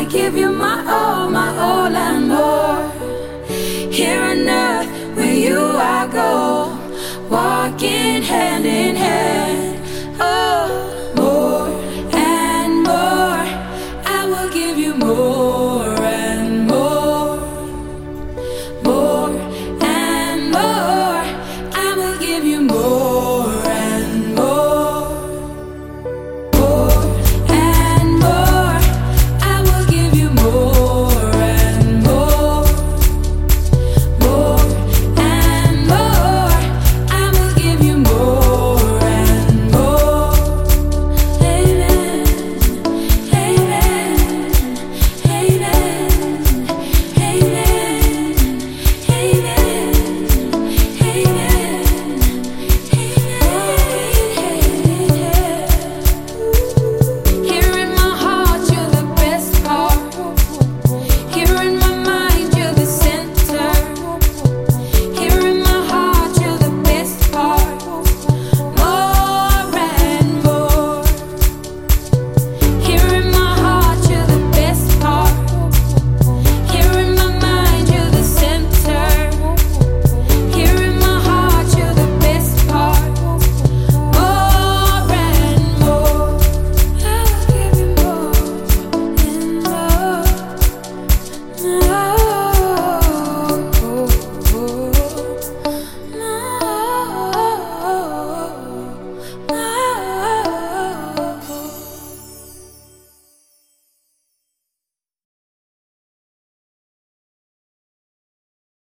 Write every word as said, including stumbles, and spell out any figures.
give you my all, my all and more. Here on earth, where you I go, walking hand in hand. Oh, more and more, I will give you more and more. More and more, I will give you more and more. More and more, I will give you more.